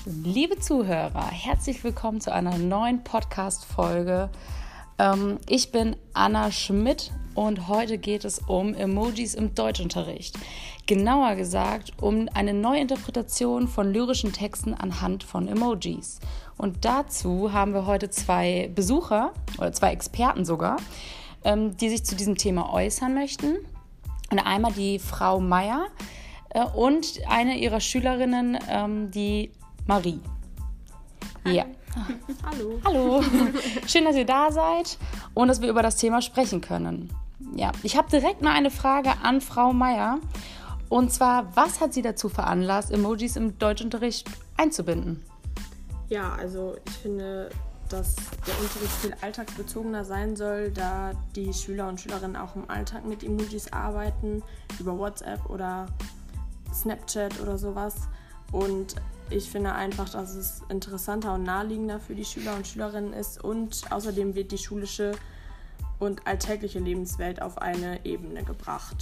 Liebe Zuhörer, herzlich willkommen zu einer neuen Podcast-Folge. Ich bin Anna Schmidt und heute geht es um Emojis im Deutschunterricht. Genauer gesagt um eine Neuinterpretation von lyrischen Texten anhand von Emojis. Und dazu haben wir heute zwei Besucher, oder zwei Experten sogar, die sich zu diesem Thema äußern möchten. Und einmal die Frau Meier und eine ihrer Schülerinnen, die Marie. Ja. Hallo. Hallo. Schön, dass ihr da seid und dass wir über das Thema sprechen können. Ja, ich habe direkt mal eine Frage an Frau Meier. Und zwar, was hat sie dazu veranlasst, Emojis im Deutschunterricht einzubinden? Ja, also ich finde, dass der Unterricht viel alltagsbezogener sein soll, da die Schüler und Schülerinnen auch im Alltag mit Emojis arbeiten, über WhatsApp oder Snapchat oder sowas. Und ich finde einfach, dass es interessanter und naheliegender für die Schüler und Schülerinnen ist und außerdem wird die schulische und alltägliche Lebenswelt auf eine Ebene gebracht.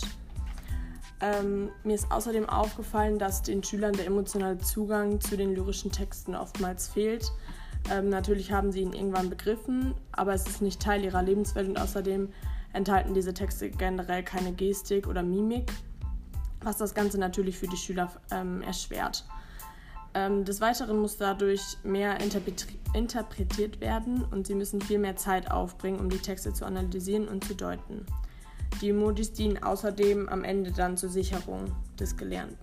Mir ist außerdem aufgefallen, dass den Schülern der emotionale Zugang zu den lyrischen Texten oftmals fehlt. Natürlich haben sie ihn irgendwann begriffen, aber es ist nicht Teil ihrer Lebenswelt und außerdem enthalten diese Texte generell keine Gestik oder Mimik, was das Ganze natürlich für die Schüler erschwert. Des Weiteren muss dadurch mehr interpretiert werden und sie müssen viel mehr Zeit aufbringen, um die Texte zu analysieren und zu deuten. Die Emojis dienen außerdem am Ende dann zur Sicherung des Gelernten.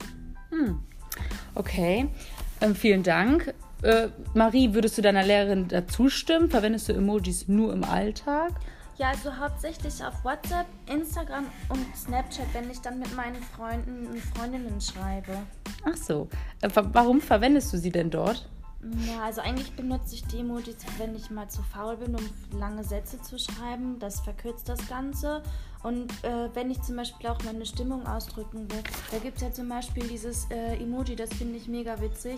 Okay, vielen Dank. Marie, würdest du deiner Lehrerin dazu stimmen? Verwendest du Emojis nur im Alltag? Ja, also hauptsächlich auf WhatsApp, Instagram und Snapchat, wenn ich dann mit meinen Freunden und Freundinnen schreibe. Ach so. Warum verwendest du sie denn dort? Ja, also eigentlich benutze ich die Emojis, wenn ich mal zu faul bin, um lange Sätze zu schreiben. Das verkürzt das Ganze. Und wenn ich zum Beispiel auch meine Stimmung ausdrücken will, da gibt es ja zum Beispiel dieses Emoji, das finde ich mega witzig.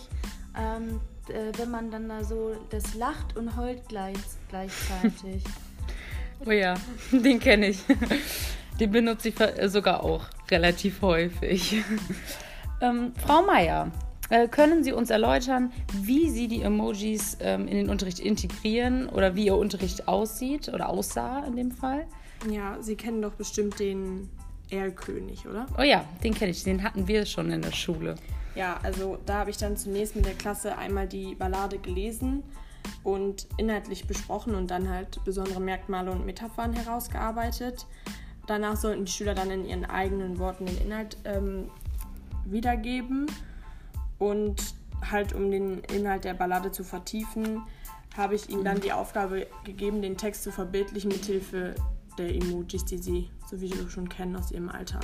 Wenn man dann da so das lacht und heult gleichzeitig. Oh ja, den kenne ich. Den benutze ich sogar auch relativ häufig. Frau Meier, können Sie uns erläutern, wie Sie die Emojis in den Unterricht integrieren oder wie Ihr Unterricht aussieht oder aussah in dem Fall? Ja, Sie kennen doch bestimmt den Erlkönig, oder? Oh ja, den kenne ich. Den hatten wir schon in der Schule. Ja, also da habe ich dann zunächst mit der Klasse einmal die Ballade gelesen und inhaltlich besprochen und dann halt besondere Merkmale und Metaphern herausgearbeitet. Danach sollten die Schüler dann in ihren eigenen Worten den Inhalt wiedergeben und halt um den Inhalt der Ballade zu vertiefen, habe ich ihnen dann die Aufgabe gegeben, den Text zu verbildlichen mit Hilfe der Emojis, die sie sowieso schon kennen aus ihrem Alltag.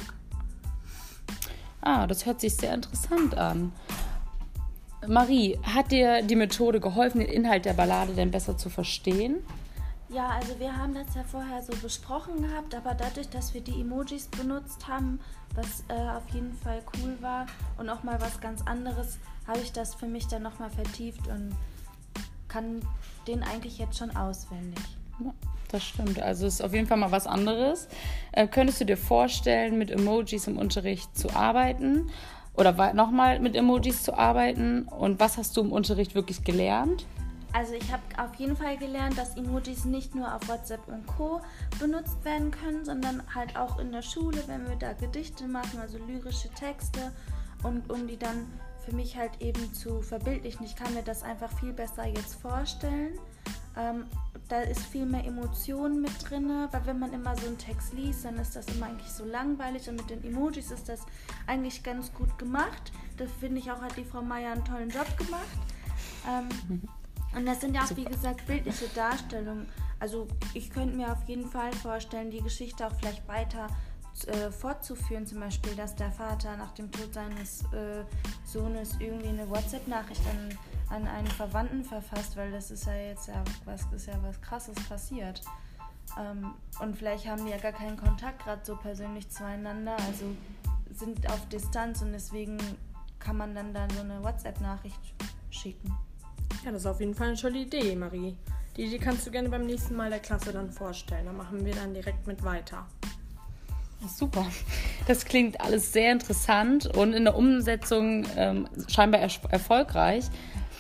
Das hört sich sehr interessant an. Marie, hat dir die Methode geholfen, den Inhalt der Ballade denn besser zu verstehen? Ja, also wir haben das ja vorher so besprochen gehabt, aber dadurch, dass wir die Emojis benutzt haben, was auf jeden Fall cool war und auch mal was ganz anderes, habe ich das für mich dann nochmal vertieft und kann den eigentlich jetzt schon auswendig. Ja, das stimmt. Also es ist auf jeden Fall mal was anderes. Könntest du dir vorstellen, mit Emojis im Unterricht zu arbeiten? Oder nochmal mit Emojis zu arbeiten? Und was hast du im Unterricht wirklich gelernt? Also ich habe auf jeden Fall gelernt, dass Emojis nicht nur auf WhatsApp und Co. benutzt werden können, sondern halt auch in der Schule, wenn wir da Gedichte machen, also lyrische Texte und um die dann für mich halt eben zu verbildlichen. Ich kann mir das einfach viel besser jetzt vorstellen. Da ist viel mehr Emotionen mit drin, weil wenn man immer so einen Text liest, dann ist das immer eigentlich so langweilig und mit den Emojis ist das eigentlich ganz gut gemacht. Da finde ich auch, hat die Frau Meier einen tollen Job gemacht. Und das sind ja auch, wie gesagt, bildliche Darstellungen. Also ich könnte mir auf jeden Fall vorstellen, die Geschichte auch vielleicht weiter fortzuführen. Zum Beispiel, dass der Vater nach dem Tod seines Sohnes irgendwie eine WhatsApp-Nachricht an einen Verwandten verfasst, weil das ist ja jetzt was Krasses passiert. Und vielleicht haben die ja gar keinen Kontakt gerade so persönlich zueinander, also sind auf Distanz und deswegen kann man dann da so eine WhatsApp-Nachricht schicken. Ja, das ist auf jeden Fall eine tolle Idee, Marie. Die Idee kannst du gerne beim nächsten Mal der Klasse dann vorstellen. Da machen wir dann direkt mit weiter. Super. Das klingt alles sehr interessant und in der Umsetzung scheinbar erfolgreich.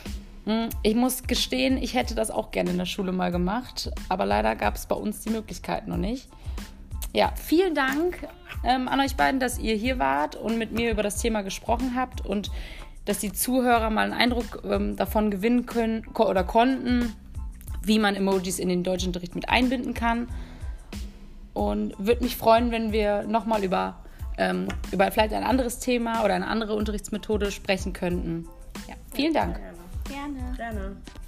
Ich muss gestehen, ich hätte das auch gerne in der Schule mal gemacht, aber leider gab es bei uns die Möglichkeit noch nicht. Ja, vielen Dank an euch beiden, dass ihr hier wart und mit mir über das Thema gesprochen habt und dass die Zuhörer mal einen Eindruck davon gewinnen können oder konnten, wie man Emojis in den Deutschunterricht mit einbinden kann. Und würde mich freuen, wenn wir nochmal über vielleicht ein anderes Thema oder eine andere Unterrichtsmethode sprechen könnten. Ja, vielen Dank. Gerne. Gerne.